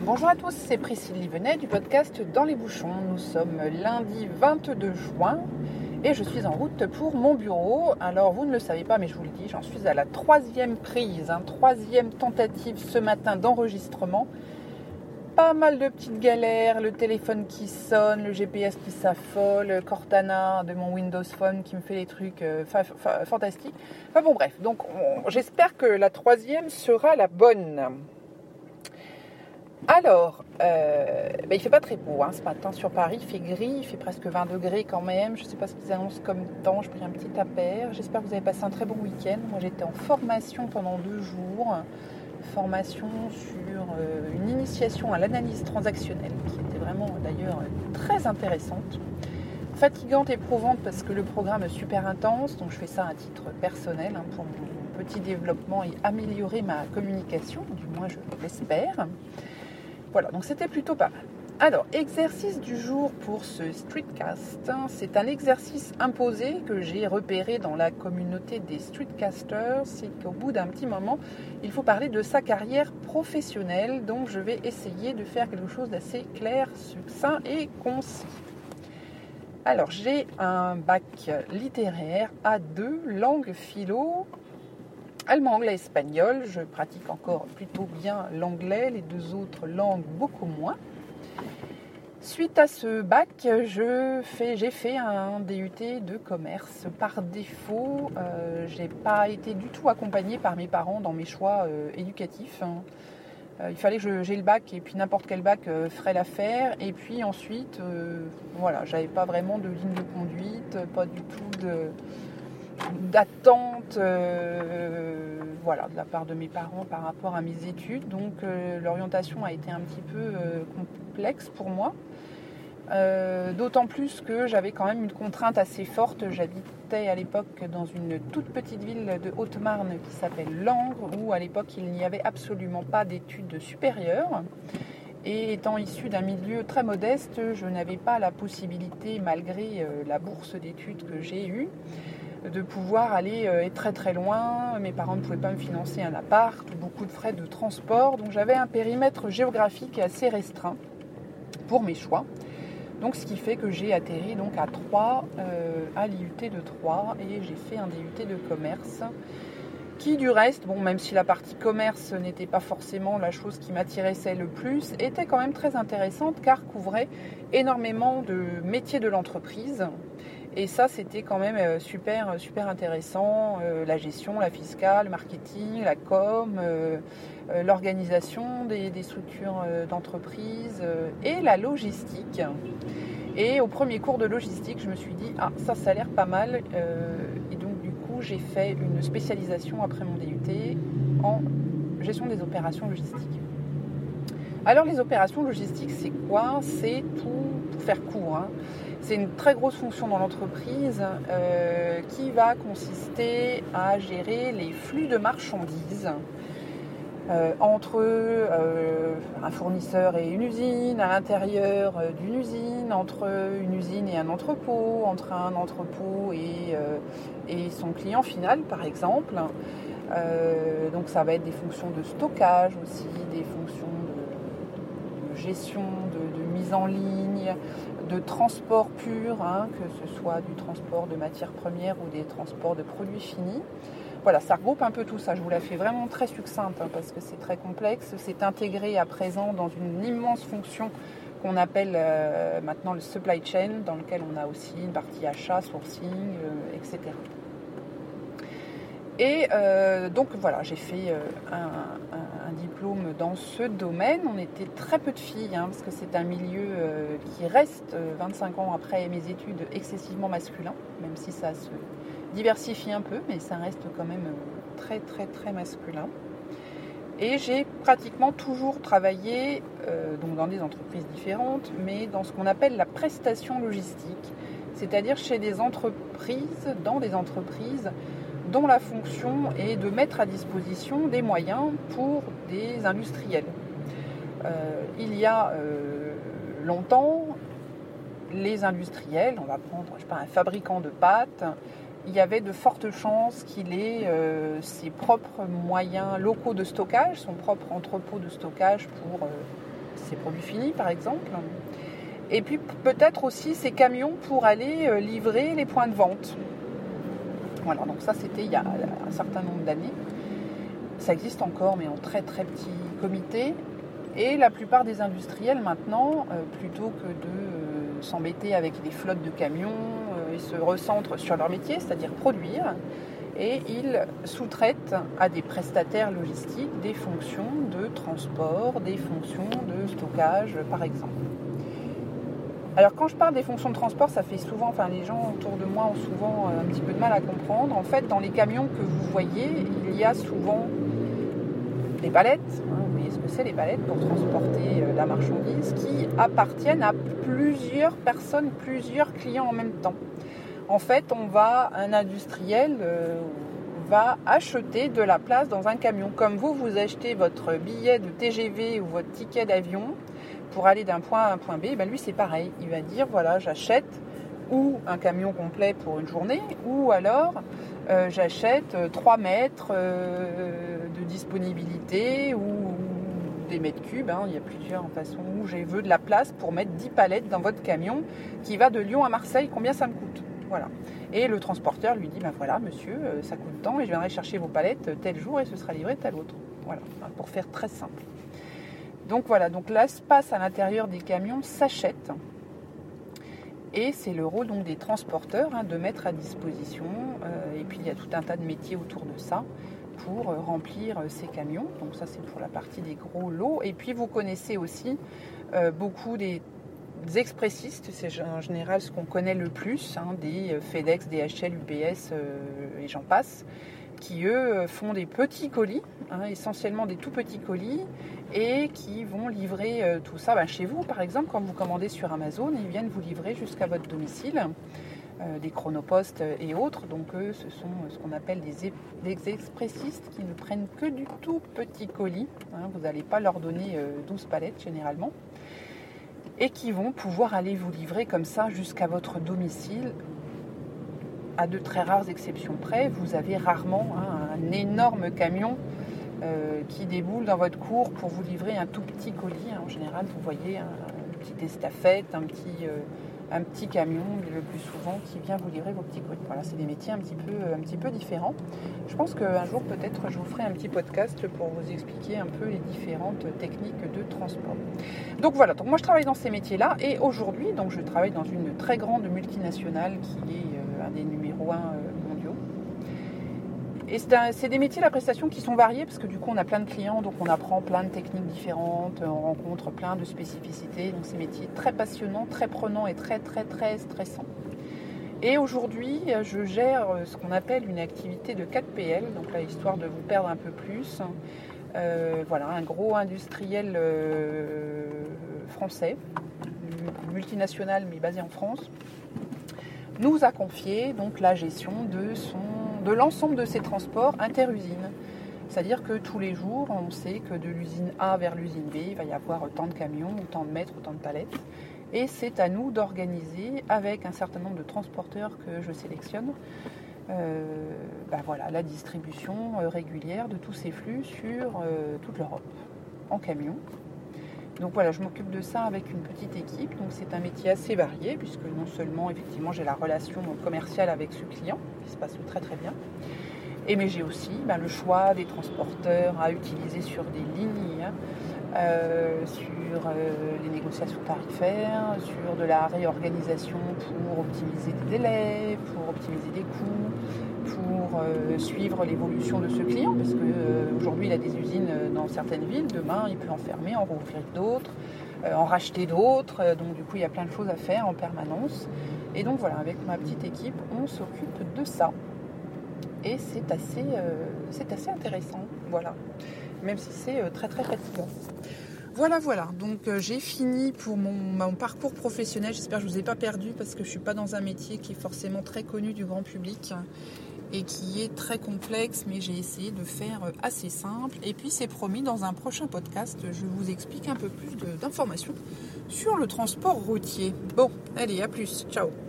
Bonjour à tous, c'est Priscille Livenet du podcast Dans les bouchons. Nous sommes lundi 22 juin et je suis en route pour mon bureau. Alors vous ne le savez pas mais je vous le dis, j'en suis à la troisième prise, troisième tentative ce matin d'enregistrement. Pas mal de petites galères, le téléphone qui sonne, le GPS qui s'affole, Cortana de mon Windows Phone qui me fait des trucs fantastiques. Enfin bon bref, donc j'espère que la troisième sera la bonne. Alors, il ne fait pas très beau ce matin sur Paris, il fait gris, il fait presque 20 degrés quand même. Je ne sais pas ce qu'ils annoncent comme temps, je pris un petit aperçu. J'espère que vous avez passé un très bon week-end. Moi j'étais en formation pendant 2 jours, formation sur une initiation à l'analyse transactionnelle qui était vraiment d'ailleurs très intéressante. Fatigante, éprouvante parce que le programme est super intense, donc je fais ça à titre personnel pour mon petit développement et améliorer ma communication, du moins je l'espère. Voilà, donc c'était plutôt pas mal. Alors, exercice du jour pour ce streetcast. C'est un exercice imposé que j'ai repéré dans la communauté des streetcasters. C'est qu'au bout d'un petit moment, il faut parler de sa carrière professionnelle. Donc, je vais essayer de faire quelque chose d'assez clair, succinct et concis. Alors, j'ai un bac littéraire A2, langue philo, allemand, anglais, espagnol. Je pratique encore plutôt bien l'anglais, les 2 autres langues beaucoup moins. Suite à ce bac, j'ai fait un DUT de commerce. Par défaut, je n'ai pas été du tout accompagnée par mes parents dans mes choix éducatifs. Il fallait que j'ai le bac et puis n'importe quel bac ferait l'affaire. Et puis ensuite, j'avais pas vraiment de ligne de conduite, pas du tout d'attente de la part de mes parents par rapport à mes études. Donc l'orientation a été un petit peu complexe pour moi. D'autant plus que j'avais quand même une contrainte assez forte. J'habitais à l'époque dans une toute petite ville de Haute-Marne qui s'appelle Langres, où à l'époque il n'y avait absolument pas d'études supérieures. Et étant issue d'un milieu très modeste, je n'avais pas la possibilité, malgré la bourse d'études que j'ai eue, de pouvoir aller très très loin. Mes parents ne pouvaient pas me financer un appart, beaucoup de frais de transport. Donc j'avais un périmètre géographique assez restreint pour mes choix. Donc ce qui fait que j'ai atterri donc à Troyes, à l'IUT de Troyes, et j'ai fait un DUT de commerce qui du reste, même si la partie commerce n'était pas forcément la chose qui m'attirait le plus, était quand même très intéressante car couvrait énormément de métiers de l'entreprise. Et ça, c'était quand même super intéressant. La gestion, la fiscale, le marketing, la com, l'organisation des structures d'entreprise et la logistique. Et au premier cours de logistique, je me suis dit, ça a l'air pas mal. Et donc, du coup, j'ai fait une spécialisation après mon DUT en gestion des opérations logistiques. Alors, les opérations logistiques, c'est quoi ? C'est tout, pour faire court, c'est une très grosse fonction dans l'entreprise qui va consister à gérer les flux de marchandises entre un fournisseur et une usine, à l'intérieur d'une usine, entre une usine et un entrepôt, entre un entrepôt et son client final par exemple. Donc ça va être des fonctions de stockage aussi, des fonctions de gestion, de mise en ligne, de transport pur, que ce soit du transport de matières premières ou des transports de produits finis. Voilà, ça regroupe un peu tout ça. Je vous la fais vraiment très succincte parce que c'est très complexe. C'est intégré à présent dans une immense fonction qu'on appelle maintenant le supply chain, dans lequel on a aussi une partie achat, sourcing, etc. Et donc voilà, j'ai fait un diplôme dans ce domaine. On était très peu de filles, parce que c'est un milieu qui reste 25 ans après mes études excessivement masculin, même si ça se diversifie un peu, mais ça reste quand même très très très masculin. Et j'ai pratiquement toujours travaillé donc dans des entreprises différentes, mais dans ce qu'on appelle la prestation logistique, c'est-à-dire dans des entreprises dont la fonction est de mettre à disposition des moyens pour des industriels. Il y a longtemps, les industriels, on va prendre un fabricant de pâtes, il y avait de fortes chances qu'il ait ses propres moyens locaux de stockage, son propre entrepôt de stockage pour ces produits finis par exemple. Et puis peut-être aussi ces camions pour aller livrer les points de vente. Voilà, donc ça c'était il y a un certain nombre d'années. Ça existe encore, mais en très très petit comité. Et la plupart des industriels maintenant, plutôt que de s'embêter avec des flottes de camions, ils se recentrent sur leur métier, c'est-à-dire produire. Et ils sous-traitent à des prestataires logistiques des fonctions de transport, des fonctions de stockage, par exemple. Alors quand je parle des fonctions de transport, ça fait souvent, les gens autour de moi ont souvent un petit peu de mal à comprendre. En fait, dans les camions que vous voyez, il y a souvent des palettes, vous voyez ce que c'est les palettes pour transporter la marchandise, qui appartiennent à plusieurs personnes, plusieurs clients en même temps. En fait, un industriel va acheter de la place dans un camion. Comme vous achetez votre billet de TGV ou votre ticket d'avion pour aller d'un point A à un point B, lui c'est pareil. Il va dire, voilà, j'achète ou un camion complet pour une journée, ou alors j'achète 3 mètres de disponibilité ou des mètres cubes. Il y a plusieurs façons où je veux de la place pour mettre 10 palettes dans votre camion qui va de Lyon à Marseille, combien ça me coûte ? Voilà. Et le transporteur lui dit, voilà monsieur, ça coûte tant et je viendrai chercher vos palettes tel jour et ce sera livré tel autre. Voilà, pour faire très simple. Donc voilà, donc l'espace à l'intérieur des camions s'achète. Et c'est le rôle donc des transporteurs de mettre à disposition. Et puis il y a tout un tas de métiers autour de ça pour remplir ces camions. Donc ça c'est pour la partie des gros lots. Et puis vous connaissez aussi beaucoup des expressistes, c'est en général ce qu'on connaît le plus, des FedEx, DHL, UPS et j'en passe, qui eux font des petits colis, essentiellement des tout petits colis, et qui vont livrer tout ça chez vous par exemple. Quand vous commandez sur Amazon, ils viennent vous livrer jusqu'à votre domicile, des chronopostes et autres. Donc eux, ce sont ce qu'on appelle des expressistes qui ne prennent que du tout petit colis, vous n'allez pas leur donner 12 palettes généralement, et qui vont pouvoir aller vous livrer comme ça jusqu'à votre domicile. À de très rares exceptions près, vous avez rarement un énorme camion qui déboule dans votre cour pour vous livrer un tout petit colis. En général, vous voyez une petite estafette, un petit camion, le plus souvent, qui vient vous livrer vos petits colis. Voilà, c'est des métiers un petit peu différents. Je pense qu'un jour, peut-être, je vous ferai un petit podcast pour vous expliquer un peu les différentes techniques de transport. Donc voilà, donc moi je travaille dans ces métiers-là, et aujourd'hui, donc je travaille dans une très grande multinationale qui est un des numéros 1 mondiaux. Et c'est des métiers, la prestation, qui sont variés, parce que du coup on a plein de clients, donc on apprend plein de techniques différentes, on rencontre plein de spécificités. Donc c'est des métiers très passionnants, très prenants et très très très stressants. Et aujourd'hui, je gère ce qu'on appelle une activité de 4PL, donc là, histoire de vous perdre un peu plus. Un gros industriel français, multinational mais basé en France, nous a confié donc la gestion de l'ensemble de ces transports inter-usines. C'est-à-dire que tous les jours, on sait que de l'usine A vers l'usine B, il va y avoir autant de camions, autant de mètres, autant de palettes. Et c'est à nous d'organiser, avec un certain nombre de transporteurs que je sélectionne, la distribution régulière de tous ces flux sur toute l'Europe, en camion. Donc voilà, je m'occupe de ça avec une petite équipe. Donc c'est un métier assez varié, puisque non seulement effectivement j'ai la relation commerciale avec ce client, qui se passe très très bien, mais j'ai aussi le choix des transporteurs à utiliser sur des lignes, sur les négociations tarifaires, sur de la réorganisation pour optimiser des délais, pour optimiser des coûts, pour suivre l'évolution de ce client, parce qu'aujourd'hui il a des usines dans certaines villes, demain il peut en fermer, en rouvrir d'autres, en racheter d'autres, donc du coup il y a plein de choses à faire en permanence. Et donc voilà, avec ma petite équipe, on s'occupe de ça. Et c'est assez intéressant, voilà, même si c'est très très fatigant. Voilà, donc j'ai fini pour mon parcours professionnel. J'espère que je ne vous ai pas perdu, parce que je ne suis pas dans un métier qui est forcément très connu du grand public et qui est très complexe, mais j'ai essayé de faire assez simple. Et puis c'est promis, dans un prochain podcast, je vous explique un peu plus d'informations sur le transport routier. Bon, allez, à plus, ciao.